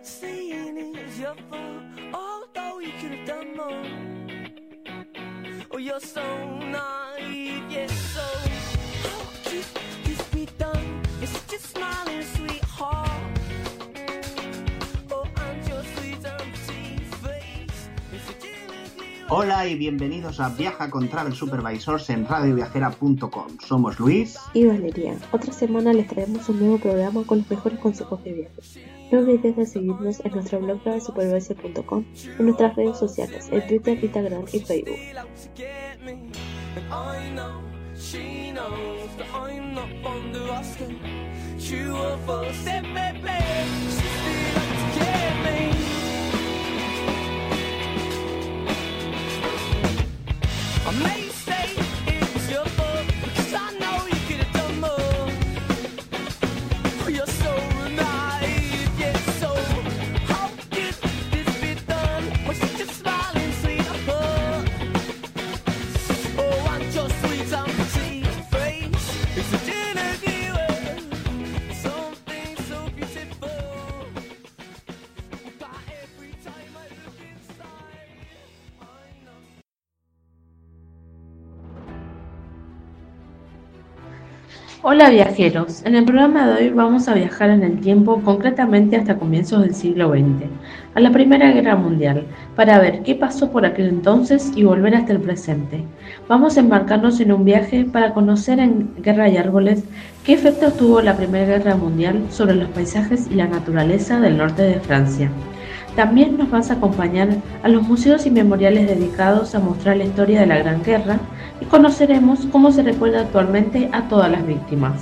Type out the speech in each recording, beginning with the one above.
saying it's your fault, although you could have done more. Oh, you're so naive, yes, so how could this be done? You're such a smiling sweetheart. Oh, and your sweet empty face. Hola y bienvenidos a Viaja con Travel Supervisors en radioviajera.com. Somos Luis y Valeria. Otra semana les traemos un nuevo programa con los mejores consejos de viaje. No olvides de seguirnos en nuestro blog travelsupervisor.com, en nuestras redes sociales, en Twitter, Instagram y Facebook. I may say it was your fault, because I know you could have done more. Oh, you're so naive, yes, so how could this be done? Was she just smiling, sweetheart? Oh, and your sweet empty face is a genie with something so beautiful. But every time I look inside, I know. Hola viajeros, en el programa de hoy vamos a viajar en el tiempo, concretamente hasta comienzos del siglo XX, a la Primera Guerra Mundial, para ver qué pasó por aquel entonces y volver hasta el presente. Vamos a embarcarnos en un viaje para conocer en Guerra y Árboles qué efectos tuvo la Primera Guerra Mundial sobre los paisajes y la naturaleza del norte de Francia. También nos vas a acompañar a los museos y memoriales dedicados a mostrar la historia de la Gran Guerra y conoceremos cómo se recuerda actualmente a todas las víctimas.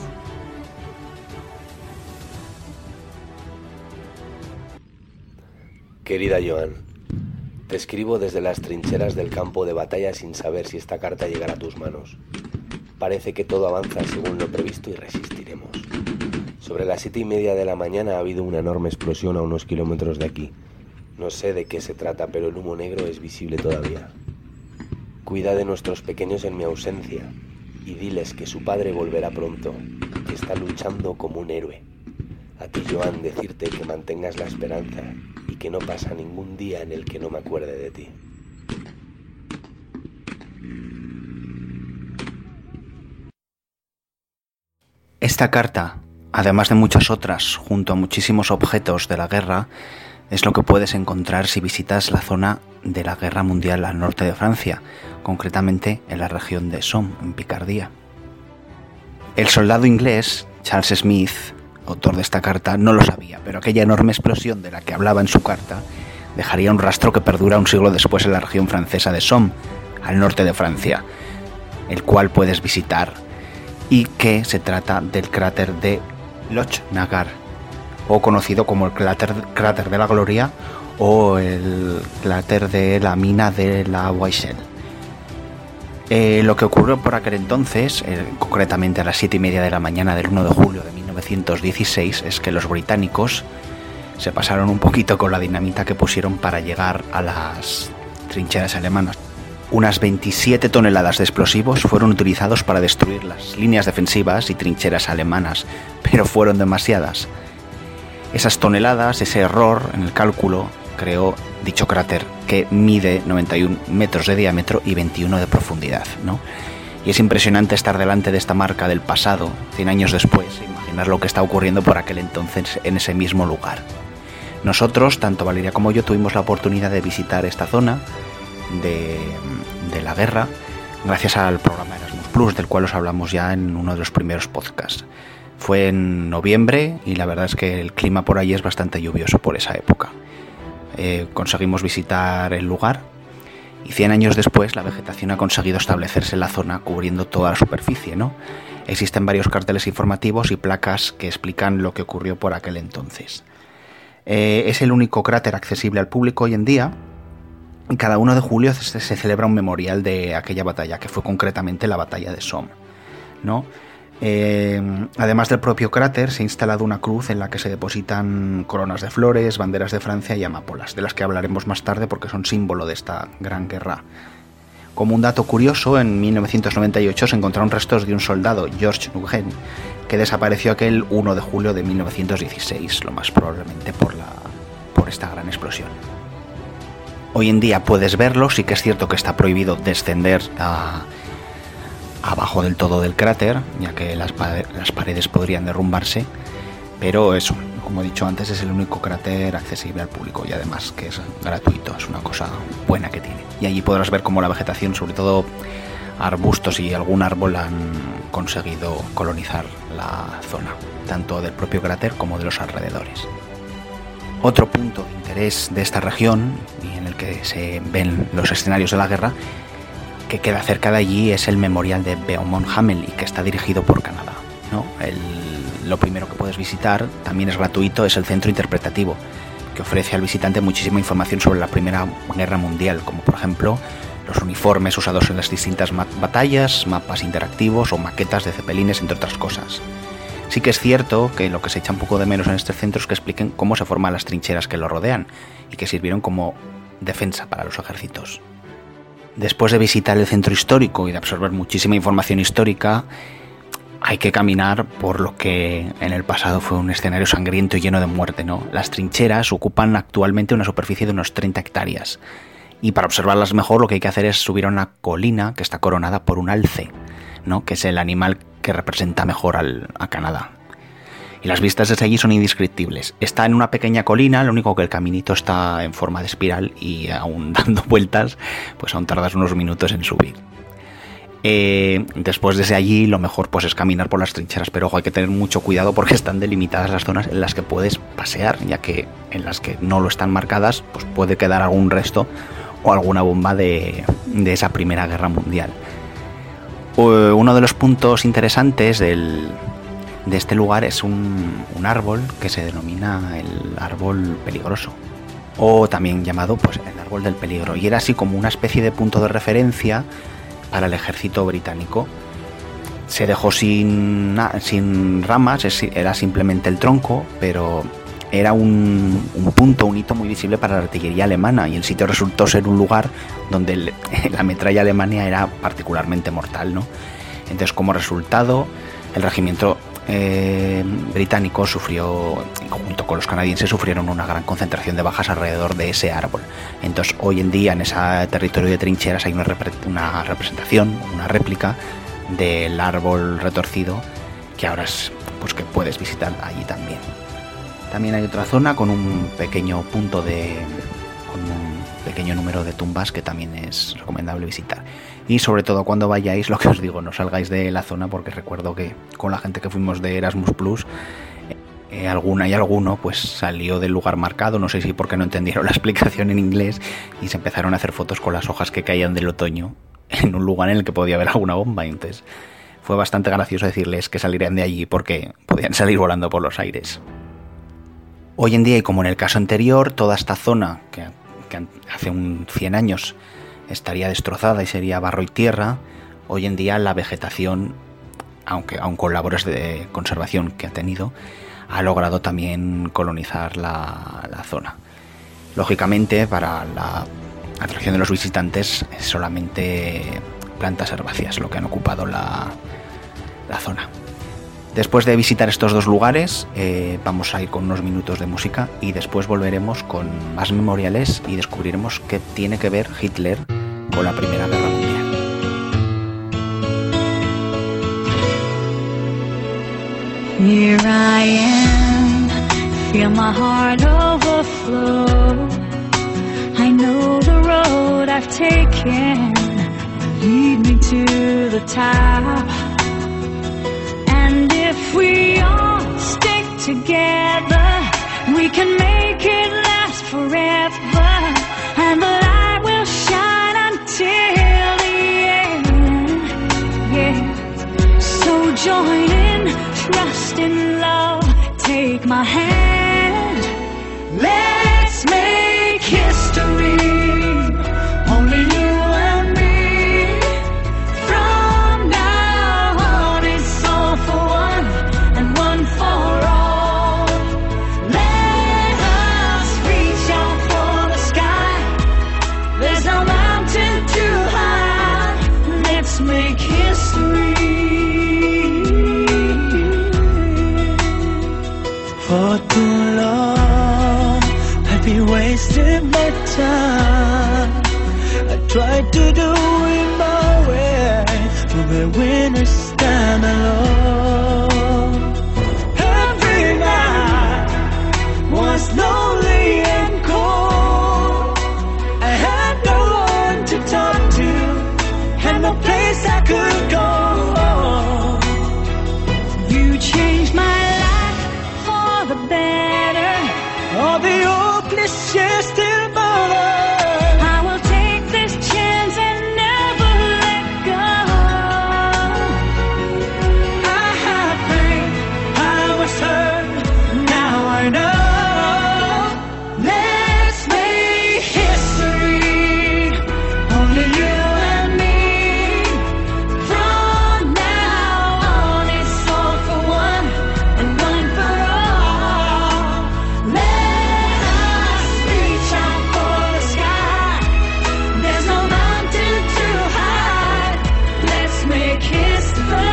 Querida Joan, te escribo desde las trincheras del campo de batalla sin saber si esta carta llegará a tus manos. Parece que todo avanza según lo previsto y resistiremos. Sobre las 7:30 de la mañana ha habido una enorme explosión a unos kilómetros de aquí. No sé de qué se trata, pero el humo negro es visible todavía. Cuida de nuestros pequeños en mi ausencia y diles que su padre volverá pronto, que está luchando como un héroe. A ti, Joan, decirte que mantengas la esperanza y que no pasa ningún día en el que no me acuerde de ti. Esta carta, además de muchas otras, junto a muchísimos objetos de la guerra, es lo que puedes encontrar si visitas la zona de la Guerra Mundial al norte de Francia, concretamente en la región de Somme, en Picardía. El soldado inglés, Charles Smith, autor de esta carta, no lo sabía, pero aquella enorme explosión de la que hablaba en su carta dejaría un rastro que perdura un siglo después en la región francesa de Somme, al norte de Francia, el cual puedes visitar, y que se trata del cráter de Loch-Nagar, o conocido como el cráter de la Gloria o el cráter de la mina de la Weichsel. Lo que ocurrió por aquel entonces, concretamente a las 7:30 de la mañana del 1 de julio de 1916, es que los británicos se pasaron un poquito con la dinamita que pusieron para llegar a las trincheras alemanas. Unas 27 toneladas de explosivos fueron utilizados para destruir las líneas defensivas y trincheras alemanas, pero fueron demasiadas. Esas toneladas, ese error en el cálculo, creó dicho cráter que mide 91 metros de diámetro y 21 de profundidad, ¿no? Y es impresionante estar delante de esta marca del pasado, 100 años después, e imaginar lo que está ocurriendo por aquel entonces en ese mismo lugar. Nosotros, tanto Valeria como yo, tuvimos la oportunidad de visitar esta zona de la guerra gracias al programa Erasmus Plus, del cual os hablamos ya en uno de los primeros podcasts. Fue en noviembre y la verdad es que el clima por allí es bastante lluvioso por esa época. Conseguimos visitar el lugar y 100 años después la vegetación ha conseguido establecerse en la zona cubriendo toda la superficie, ¿no? Existen varios carteles informativos y placas que explican lo que ocurrió por aquel entonces. Es el único cráter accesible al público hoy en día. Cada 1 de julio se celebra un memorial de aquella batalla, que fue concretamente la batalla de Somme, ¿no? Además del propio cráter, se ha instalado una cruz en la que se depositan coronas de flores, banderas de Francia y amapolas, de las que hablaremos más tarde porque son símbolo de esta gran guerra. Como un dato curioso, en 1998 se encontraron restos de un soldado, Georges Nguyen, que desapareció aquel 1 de julio de 1916, lo más probablemente por esta gran explosión. Hoy en día puedes verlo, sí que es cierto que está prohibido descender abajo del todo del cráter, ya que las paredes podrían derrumbarse, pero eso, como he dicho antes, es el único cráter accesible al público y además que es gratuito, es una cosa buena que tiene. Y allí podrás ver cómo la vegetación, sobre todo arbustos y algún árbol, han conseguido colonizar la zona, tanto del propio cráter como de los alrededores. Otro punto de interés de esta región y en el que se ven los escenarios de la guerra que queda cerca de allí es el memorial de Beaumont Hamel y que está dirigido por Canadá, ¿no? Lo primero que puedes visitar, también es gratuito, es el centro interpretativo, que ofrece al visitante muchísima información sobre la Primera Guerra Mundial, como por ejemplo los uniformes usados en las distintas batallas, mapas interactivos o maquetas de cepelines, entre otras cosas. Sí que es cierto que lo que se echa un poco de menos en este centro es que expliquen cómo se forman las trincheras que lo rodean y que sirvieron como defensa para los ejércitos. Después de visitar el centro histórico y de absorber muchísima información histórica, hay que caminar por lo que en el pasado fue un escenario sangriento y lleno de muerte, ¿no? Las trincheras ocupan actualmente una superficie de unos 30 hectáreas. Y para observarlas mejor lo que hay que hacer es subir a una colina que está coronada por un alce, ¿no? Que es el animal que representa mejor a Canadá. Y las vistas desde allí son indescriptibles. Está en una pequeña colina, lo único que el caminito está en forma de espiral y aún dando vueltas, pues aún tardas unos minutos en subir. Después desde allí lo mejor pues es caminar por las trincheras, pero ojo, hay que tener mucho cuidado porque están delimitadas las zonas en las que puedes pasear, ya que en las que no lo están marcadas pues puede quedar algún resto o alguna bomba de esa Primera Guerra Mundial. Uno de los puntos interesantes de este lugar es un árbol que se denomina el árbol peligroso, o también llamado pues el árbol del peligro, y era así como una especie de punto de referencia para el ejército británico. Se dejó sin ramas, era simplemente el tronco, pero era un punto, un hito muy visible para la artillería alemana, y el sitio resultó ser un lugar donde la metralla alemana era particularmente mortal, ¿no? Entonces, como resultado, el regimiento británico sufrió, junto con los canadienses, sufrieron una gran concentración de bajas alrededor de ese árbol. Entonces, hoy en día en ese territorio de trincheras hay una representación, una réplica del árbol retorcido que ahora es, pues, que puedes visitar allí también. También hay otra zona con un pequeño punto con un pequeño número de tumbas que también es recomendable visitar. Y sobre todo cuando vayáis, lo que os digo, no salgáis de la zona, porque recuerdo que con la gente que fuimos de Erasmus Plus, alguno pues salió del lugar marcado, no sé si porque no entendieron la explicación en inglés, y se empezaron a hacer fotos con las hojas que caían del otoño en un lugar en el que podía haber alguna bomba. Entonces fue bastante gracioso decirles que salieran de allí porque podían salir volando por los aires. Hoy en día, y como en el caso anterior, toda esta zona que hace 100 años estaría destrozada y sería barro y tierra, hoy en día la vegetación, aun con labores de conservación que ha tenido, ha logrado también colonizar la zona. Lógicamente, para la atracción de los visitantes es solamente plantas herbáceas lo que han ocupado la zona. Después de visitar estos dos lugares, vamos a ir con unos minutos de música y después volveremos con más memoriales y descubriremos qué tiene que ver Hitler con la Primera Guerra Mundial. Here I am, feel my heart overflow. I know the road I've taken will lead me to the top. And if we all stick together, we can make it last forever. And the light will shine until the end. Yeah. So join in, trust in love, take my hand. Let's make history. Only you and me. From now on, it's all for one and one for all. Let us reach out for the sky. There's no mountain too high. Let's make history. For wasting my time. I tried to do it my way, but the winners stand alone. Every night was lonely and cold. I had no one to talk to, and no place I could go. You changed my life for the better. All the old clichés still bother. I will take this chance and never let go. I had pain, I was hurt, now I know. Let's make history, only you and me. From now on, it's all for one and one for all. Let us reach out for the sky. There's no mountain too high. Let's make history.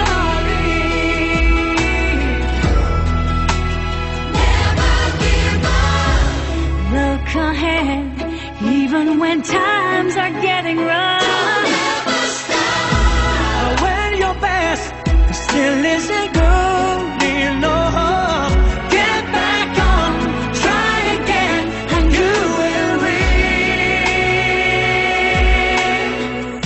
Never give up. Look ahead, even when times are getting rough. Never stop. When your best still isn't good enough, get back on, try again, and you will win.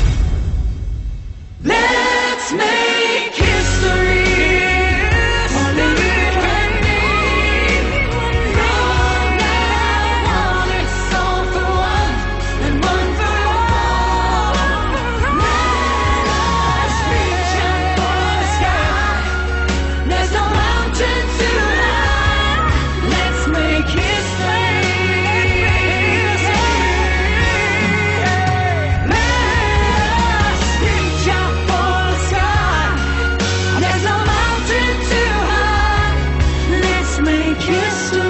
Let's make history. Only you and me. From now on, it's all for one and one for all. Let us reach out for the sky. There's no mountain too high. Let's make history. Let us reach out for the sky. There's no mountain too high. Let's make history.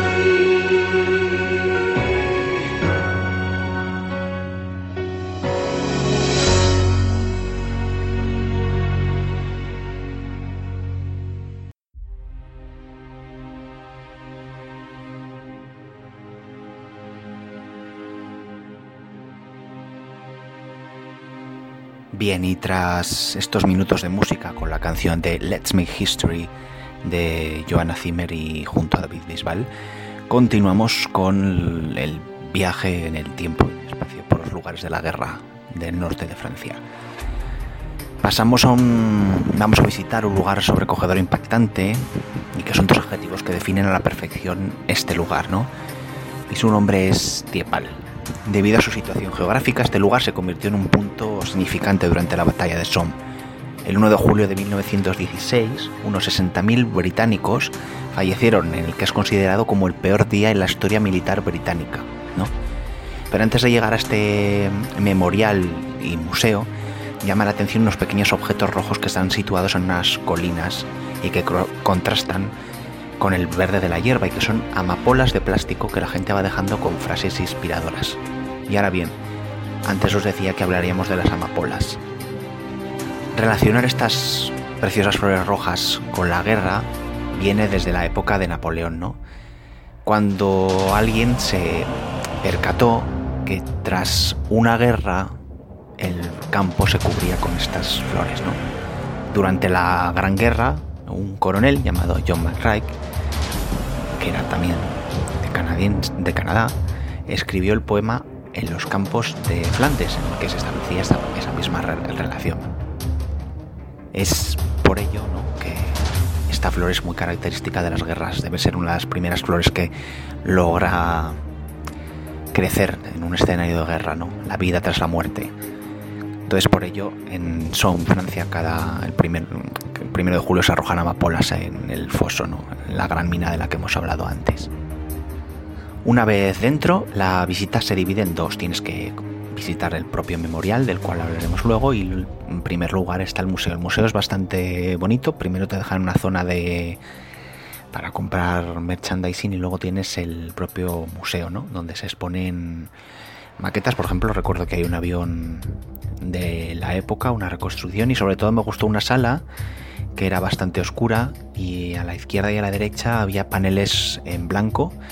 Bien, y tras estos minutos de música con la canción de Let's Make History de Johanna Zimmer y junto a David Bisbal, continuamos con el viaje en el tiempo y el espacio por los lugares de la guerra del norte de Francia. Vamos a visitar un lugar sobrecogedor e impactante, y que son dos adjetivos que definen a la perfección este lugar, ¿no? Y su nombre es Thiepval. Debido a su situación geográfica, este lugar se convirtió en un punto significante durante la batalla de Somme. El 1 de julio de 1916, unos 60.000 británicos fallecieron en el que es considerado como el peor día en la historia militar británica, ¿no? Pero antes de llegar a este memorial y museo, llama la atención unos pequeños objetos rojos que están situados en unas colinas y que contrastan con el verde de la hierba, y que son amapolas de plástico que la gente va dejando con frases inspiradoras. Y ahora bien, antes os decía que hablaríamos de las amapolas. Relacionar estas preciosas flores rojas con la guerra viene desde la época de Napoleón, ¿no? Cuando alguien se percató que tras una guerra el campo se cubría con estas flores, ¿no? Durante la Gran Guerra, un coronel llamado John McCrae, que era también de Canadá, escribió el poema En los campos de Flandes, en el que se establecía esa misma relación. Es por ello, ¿no?, que esta flor es muy característica de las guerras. Debe ser una de las primeras flores que logra crecer en un escenario de guerra, ¿no? La vida tras la muerte. Entonces, por ello, en Somme, Francia, el 1 de julio se arrojan amapolas en el foso, ¿no?, en la gran mina de la que hemos hablado antes. Una vez dentro, la visita se divide en dos. Tienes que visitar el propio memorial, del cual hablaremos luego, y en primer lugar está el museo. El museo es bastante bonito. Primero te dejan una zona para comprar merchandising, y luego tienes el propio museo, ¿no?, donde se exponen maquetas. Por ejemplo, recuerdo que hay un avión de la época, una reconstrucción, y sobre todo me gustó una sala que era bastante oscura, y a la izquierda y a la derecha había paneles en blanco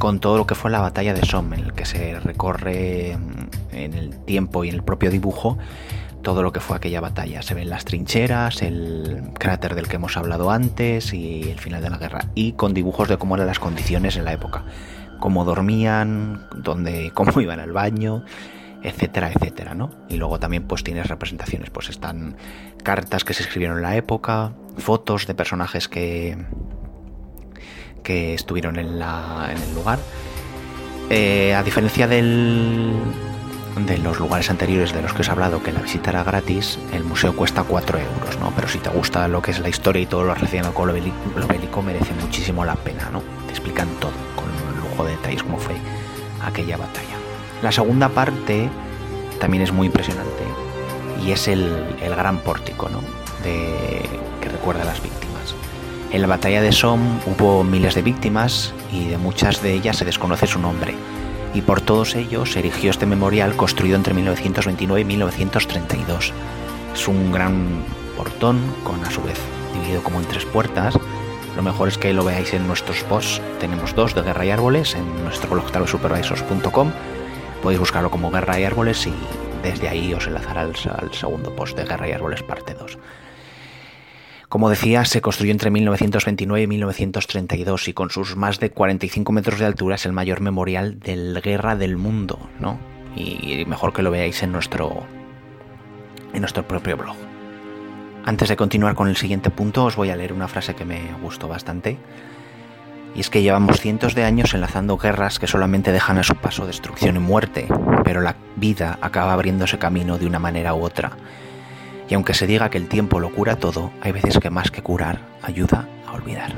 con todo lo que fue la batalla de Somme, en el que se recorre en el tiempo y en el propio dibujo todo lo que fue aquella batalla. Se ven las trincheras, el cráter del que hemos hablado antes y el final de la guerra, y con dibujos de cómo eran las condiciones en la época, cómo dormían, cómo iban al baño, etcétera, etcétera, ¿no? Y luego también pues tienes representaciones, pues están cartas que se escribieron en la época, fotos de personajes que estuvieron en el lugar. A diferencia de los lugares anteriores de los que os he hablado, que la visita era gratis, el museo cuesta 4 euros, ¿no? Pero si te gusta lo que es la historia y todo lo relacionado con lo bélico, merece muchísimo la pena, ¿no? Te explican todo con lujo de detalles cómo fue aquella batalla. La segunda parte también es muy impresionante y es el gran pórtico, ¿no? Que recuerda a las víctimas. En la batalla de Somme hubo miles de víctimas y de muchas de ellas se desconoce su nombre. Y por todos ellos se erigió este memorial construido entre 1929 y 1932. Es un gran portón, con a su vez dividido como en 3 puertas. Lo mejor es que lo veáis en nuestros posts. Tenemos 2 de Guerra y Árboles en nuestro blog supervisors.com. Podéis buscarlo como Guerra y Árboles y desde ahí os enlazará al segundo post de Guerra y Árboles parte 2. Como decía, se construyó entre 1929 y 1932 y con sus más de 45 metros de altura es el mayor memorial de guerra del mundo, ¿no? Y mejor que lo veáis en nuestro propio blog. Antes de continuar con el siguiente punto, os voy a leer una frase que me gustó bastante. Y es que llevamos cientos de años enlazando guerras que solamente dejan a su paso destrucción y muerte, pero la vida acaba abriéndose camino de una manera u otra. Y aunque se diga que el tiempo lo cura todo, hay veces que más que curar, ayuda a olvidar.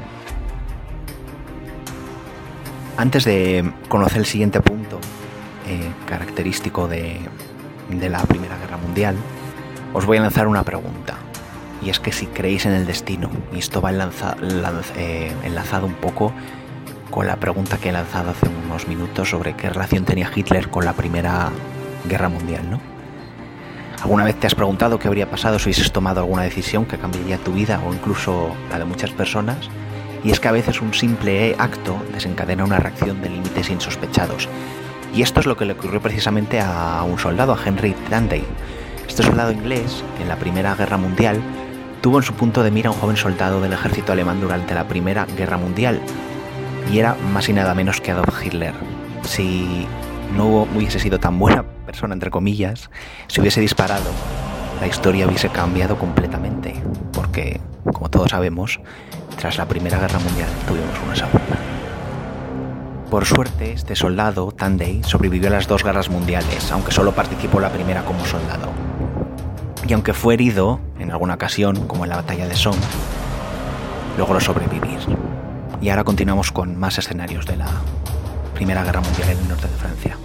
Antes de conocer el siguiente punto característico de la Primera Guerra Mundial, os voy a lanzar una pregunta. Y es que si creéis en el destino, y esto va enlazado un poco con la pregunta que he lanzado hace unos minutos sobre qué relación tenía Hitler con la Primera Guerra Mundial, ¿no? ¿Alguna vez te has preguntado qué habría pasado si hubieses tomado alguna decisión que cambiaría tu vida o incluso la de muchas personas? Y es que a veces un simple acto desencadena una reacción de límites insospechados. Y esto es lo que le ocurrió precisamente a un soldado, a Henry Tandey. Este soldado inglés, en la Primera Guerra Mundial, tuvo en su punto de mira a un joven soldado del ejército alemán durante la Primera Guerra Mundial. Y era más y nada menos que Adolf Hitler. Si no hubiese sido tan buena persona, entre comillas, si hubiese disparado, la historia hubiese cambiado completamente, porque, como todos sabemos, tras la Primera Guerra Mundial tuvimos una segunda. Por suerte, este soldado, Tandey, sobrevivió a las 2 guerras mundiales, aunque solo participó en la primera como soldado. Y aunque fue herido en alguna ocasión, como en la batalla de Somme, logró sobrevivir. Y ahora continuamos con más escenarios de la Primera Guerra Mundial en el norte de Francia.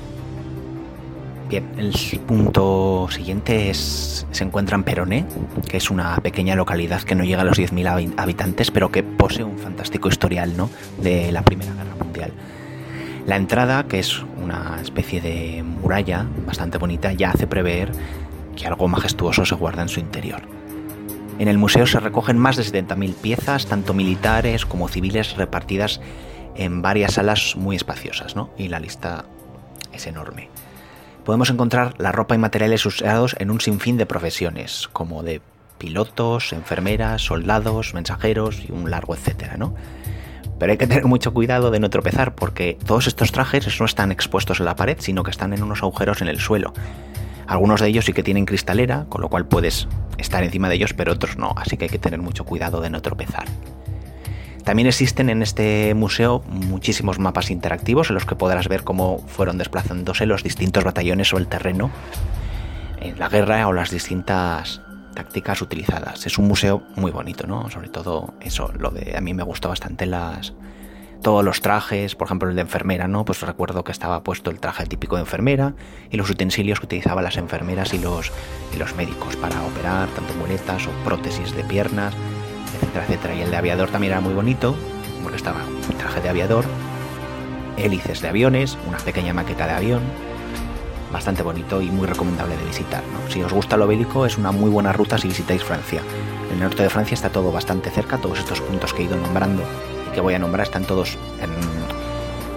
Bien, el punto siguiente se encuentra en Péronne, que es una pequeña localidad que no llega a los 10.000 habitantes, pero que posee un fantástico historial, ¿no?, de la Primera Guerra Mundial. La entrada, que es una especie de muralla bastante bonita, ya hace prever que algo majestuoso se guarda en su interior. En el museo se recogen más de 70.000 piezas, tanto militares como civiles, repartidas en varias salas muy espaciosas, ¿no? Y la lista es enorme. Podemos encontrar la ropa y materiales usados en un sinfín de profesiones, como de pilotos, enfermeras, soldados, mensajeros y un largo etcétera, ¿no? Pero hay que tener mucho cuidado de no tropezar, porque todos estos trajes no están expuestos en la pared, sino que están en unos agujeros en el suelo. Algunos de ellos sí que tienen cristalera, con lo cual puedes estar encima de ellos, pero otros no, así que hay que tener mucho cuidado de no tropezar. También existen en este museo muchísimos mapas interactivos en los que podrás ver cómo fueron desplazándose los distintos batallones sobre el terreno en la guerra o las distintas tácticas utilizadas. Es un museo muy bonito, ¿no? Sobre todo eso, a mí me gustó bastante todos los trajes, por ejemplo el de enfermera, ¿no? Pues recuerdo que estaba puesto el traje típico de enfermera y los utensilios que utilizaban las enfermeras y los médicos para operar, tanto muletas o prótesis de piernas, etcétera, etcétera. Y el de aviador también era muy bonito, porque estaba el traje de aviador, hélices de aviones, una pequeña maqueta de avión, bastante bonito y muy recomendable de visitar, ¿no? Si os gusta lo bélico, es una muy buena ruta si visitáis Francia. En el norte de Francia está todo bastante cerca, todos estos puntos que he ido nombrando y que voy a nombrar están todos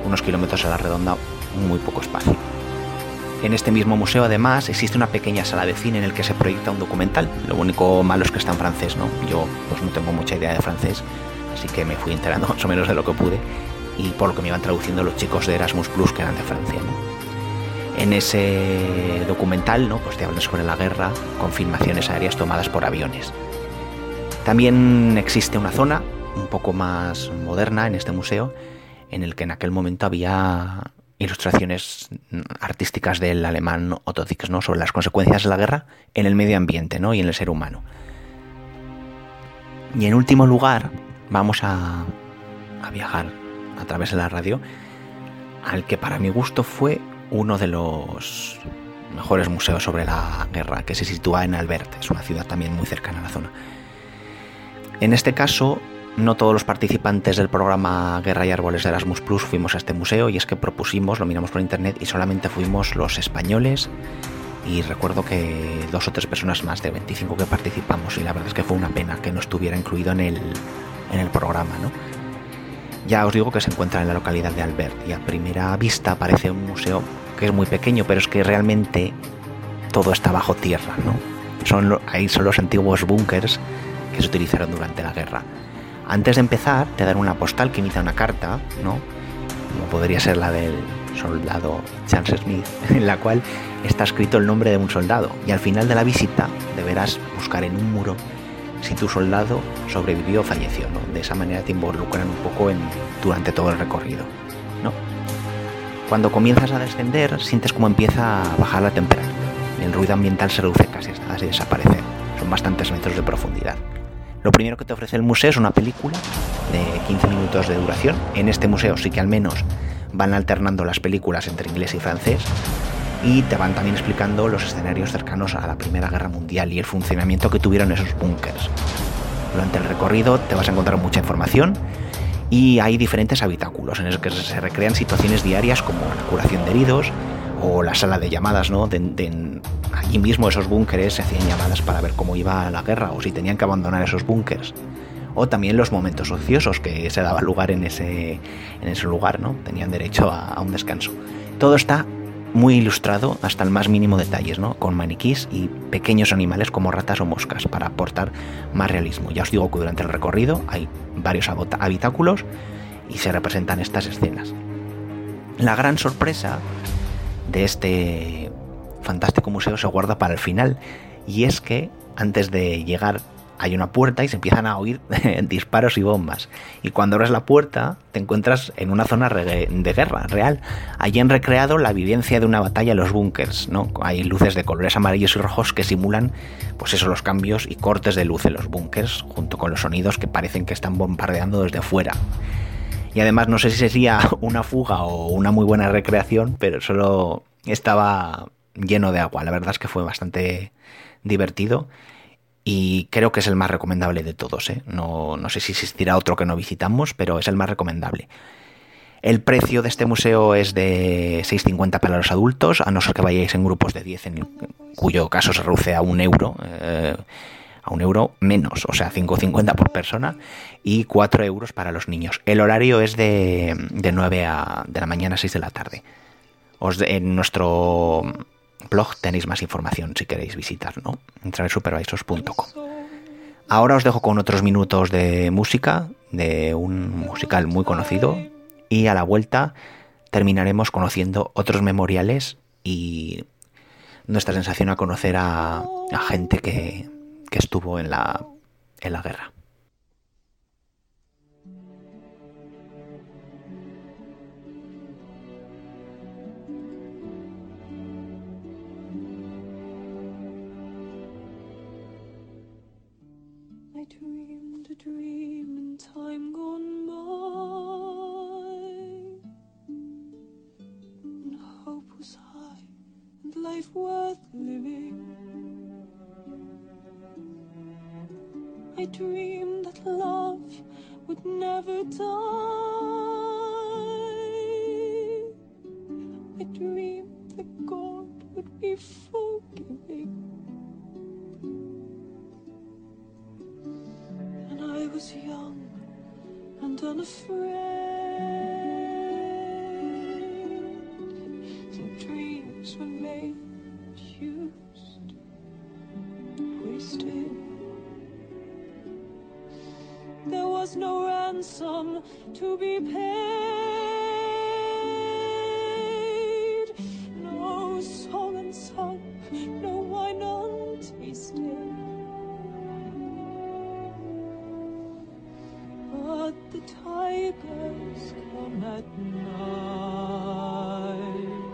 unos kilómetros a la redonda, muy poco espacio. En este mismo museo, además, existe una pequeña sala de cine en el que se proyecta un documental. Lo único malo es que está en francés, ¿no? Yo pues no tengo mucha idea de francés, así que me fui enterando más o menos de lo que pude, y por lo que me iban traduciendo los chicos de Erasmus Plus, que eran de Francia, ¿no? En ese documental, ¿no?, pues te hablan sobre la guerra con filmaciones aéreas tomadas por aviones. También existe una zona un poco más moderna en este museo, en el que en aquel momento había ilustraciones artísticas del alemán Otto Dix, ¿no?, sobre las consecuencias de la guerra en el medio ambiente, ¿no?, y en el ser humano. Y en último lugar, vamos a viajar a través de la radio al que para mi gusto fue uno de los mejores museos sobre la guerra, que se sitúa en Albert. Es una ciudad también muy cercana a la zona. En este caso, no todos los participantes del programa Guerra y Árboles de Erasmus Plus fuimos a este museo, y es que propusimos, lo miramos por internet y solamente fuimos los españoles, y recuerdo que 2 o 3 personas más de 25 que participamos, y la verdad es que fue una pena que no estuviera incluido en el programa, ¿no? Ya os digo que se encuentra en la localidad de Albert, y a primera vista parece un museo que es muy pequeño, pero es que realmente todo está bajo tierra, ¿no? Ahí son los antiguos búnkers que se utilizaron durante la guerra. Antes de empezar, te dan una postal que imita una carta, ¿no?, como podría ser la del soldado Charles Smith, en la cual está escrito el nombre de un soldado, y al final de la visita deberás buscar en un muro si tu soldado sobrevivió o falleció, ¿no? De esa manera te involucran un poco durante todo el recorrido, ¿no? Cuando comienzas a descender, sientes cómo empieza a bajar la temperatura, y el ruido ambiental se reduce casi hasta desaparecer. Son bastantes metros de profundidad. Lo primero que te ofrece el museo es una película de 15 minutos de duración. En este museo sí que al menos van alternando las películas entre inglés y francés, y te van también explicando los escenarios cercanos a la Primera Guerra Mundial y el funcionamiento que tuvieron esos búnkers. Durante el recorrido te vas a encontrar mucha información, y hay diferentes habitáculos en los que se recrean situaciones diarias como la curación de heridos o la sala de llamadas, ¿no? Allí mismo esos búnkeres se hacían llamadas para ver cómo iba la guerra o si tenían que abandonar esos búnkers. O también los momentos ociosos que se daba lugar en ese lugar, ¿no? Tenían derecho a un descanso. Todo está muy ilustrado hasta el más mínimo detalles, ¿no?, con maniquís y pequeños animales como ratas o moscas para aportar más realismo. Ya os digo que durante el recorrido hay varios habitáculos y se representan estas escenas. La gran sorpresa de este fantástico museo se guarda para el final, y es que antes de llegar hay una puerta y se empiezan a oír disparos y bombas, y cuando abres la puerta te encuentras en una zona de guerra real. Allí han recreado la vivencia de una batalla en los búnkers, ¿no? Hay luces de colores amarillos y rojos que simulan, pues eso, los cambios y cortes de luz en los búnkers, junto con los sonidos que parecen que están bombardeando desde fuera. Y además no sé si sería una fuga o una muy buena recreación, pero solo estaba lleno de agua. La verdad es que fue bastante divertido y creo que es el más recomendable de todos, ¿eh? No sé si existirá otro que no visitamos, pero es el más recomendable. El precio de este museo es de 6,50 para los adultos, a no ser que vayáis en grupos de 10, en cuyo caso se reduce a €1. A €1 menos, o sea, 5,50 por persona, y 4 euros para los niños. El horario es de 9 de la mañana a 6 de la tarde. En nuestro blog tenéis más información si queréis visitar, ¿no? En travelsupervisors.com. Ahora os dejo con otros minutos de música, de un musical muy conocido, y a la vuelta terminaremos conociendo otros memoriales y nuestra sensación a conocer a gente que estuvo en la guerra. I dreamed a dream in time gone by, when hope was high and life worth living. I dreamed that love would never die. I dreamed that God would be forgiving. And I was young and unafraid. was no ransom to be paid, no song unsung, no wine untasted. But the tigers come at night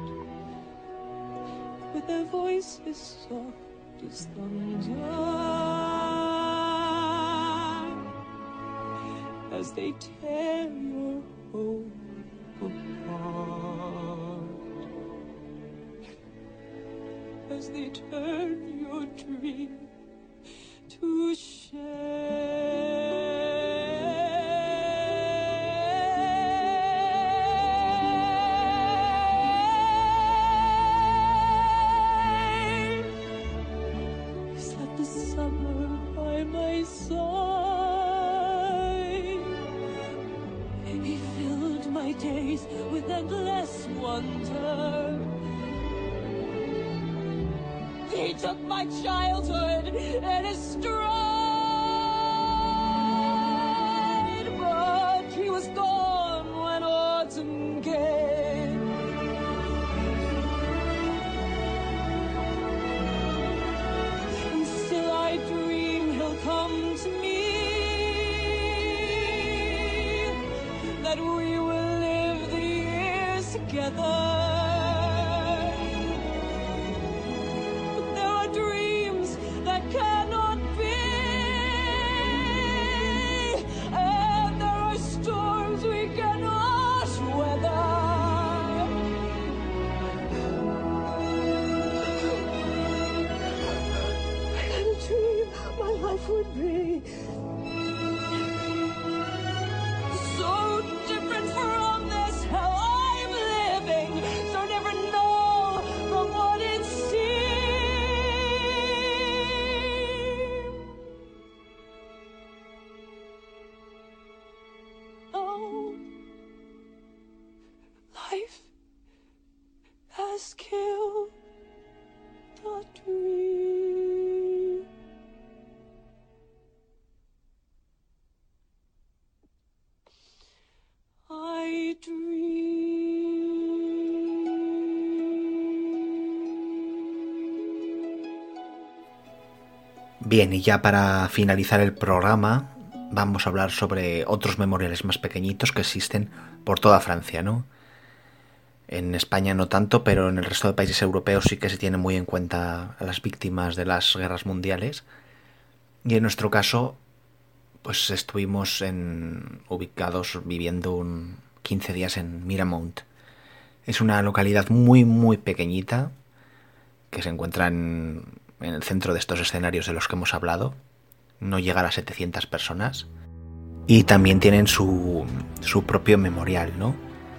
with their voices soft as thunder, as they tear your hope apart, as they turn your dream to shame. Slept the summer by my side. He filled my days with endless wonder. He took my childhood in his stride, but he was gone when autumn came. And still I dream he'll come to me, that we will live the years together. Cannot be, and there are storms we cannot weather. I had a dream my life would be so different from this hell I'm living, so never know from what it seems. Life has killed the dream. I Bien, y ya para finalizar el programa, vamos a hablar sobre otros memoriales más pequeñitos que existen por toda Francia, ¿no? En España no tanto, pero en el resto de países europeos sí que se tiene muy en cuenta a las víctimas de las guerras mundiales. Y en nuestro caso, pues estuvimos ubicados viviendo 15 días en Miramont. Es una localidad muy, muy pequeñita que se encuentra en el centro de estos escenarios de los que hemos hablado. No llega a las 700 personas. Y también tienen su propio memorial, ¿no?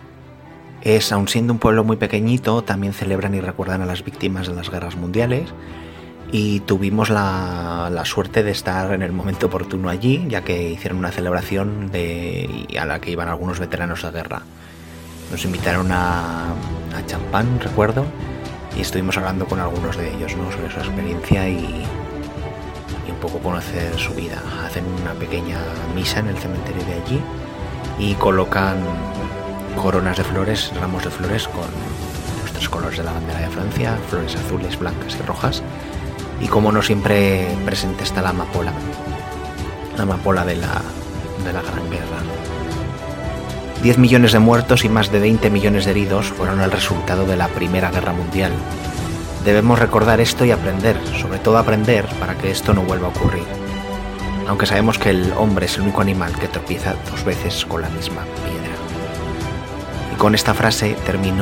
Aun siendo un pueblo muy pequeñito, también celebran y recuerdan a las víctimas de las guerras mundiales. Y tuvimos la suerte de estar en el momento oportuno allí, ya que hicieron una celebración a la que iban algunos veteranos de guerra. Nos invitaron a champán, recuerdo, y estuvimos hablando con algunos de ellos, ¿no? Sobre su experiencia y un poco conocer su vida. Hacen una pequeña misa en el cementerio de allí y colocan coronas de flores, ramos de flores con los 3 colores de la bandera de Francia, flores azules, blancas y rojas. Y como no, siempre presente está la amapola de la Gran Guerra. 10 millones de muertos y más de 20 millones de heridos fueron el resultado de la Primera Guerra Mundial. Debemos recordar esto y aprender, sobre todo aprender para que esto no vuelva a ocurrir. Aunque sabemos que el hombre es el único animal que tropieza 2 veces con la misma piedra. Y con esta frase termino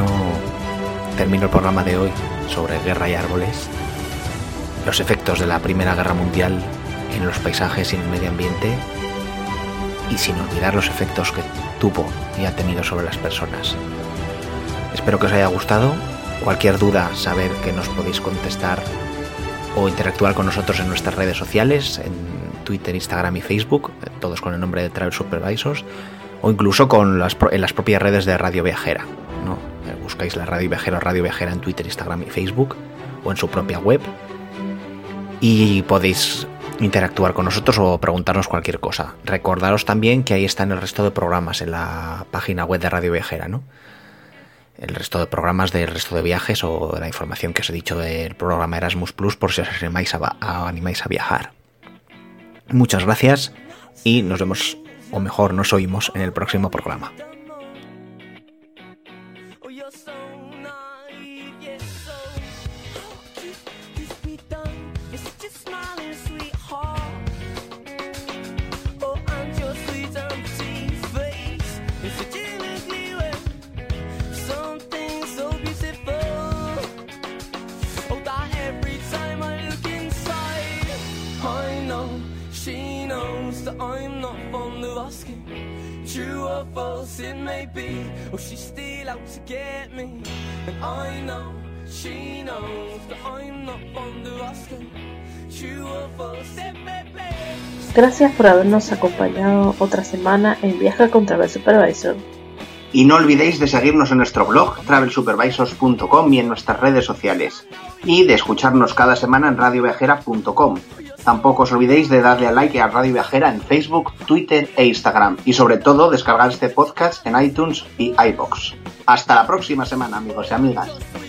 el programa de hoy sobre guerra y árboles, los efectos de la Primera Guerra Mundial en los paisajes y en el medio ambiente, y sin olvidar los efectos que tuvo y ha tenido sobre las personas. Espero que os haya gustado. Cualquier duda, saber que nos podéis contestar o interactuar con nosotros en nuestras redes sociales, en Twitter, Instagram y Facebook, todos con el nombre de Travel Supervisors, o incluso en las propias redes de Radio Viajera, ¿no? Buscáis la Radio Viajera o Radio Viajera en Twitter, Instagram y Facebook, o en su propia web, y podéis interactuar con nosotros o preguntarnos cualquier cosa. Recordaros también que ahí están el resto de programas en la página web de Radio Viajera, ¿no? El resto de programas del resto de viajes o la información que os he dicho del programa Erasmus Plus por si os animáis a viajar. Muchas gracias y nos vemos, o mejor, nos oímos en el próximo programa. Oh, you're so naive, yes, so kiss me down. You're such a smiling sweetheart. Oh, and your sweet and pretty face is such an ugly way. Something so beautiful. Oh, that every time I look inside, I know she knows that I'm not fond of asking. True or false it may be, or she's still out to get me. And I know she knows that I'm not fond of asking. True or false it may be. Gracias por habernos acompañado otra semana en Viaja con Travel Supervisor. Y no olvidéis de seguirnos en nuestro blog travelsupervisors.com y en nuestras redes sociales. Y de escucharnos cada semana en radioviajera.com. Tampoco os olvidéis de darle a like a Radio Viajera en Facebook, Twitter e Instagram. Y sobre todo, descargar este podcast en iTunes y iVoox. Hasta la próxima semana, amigos y amigas.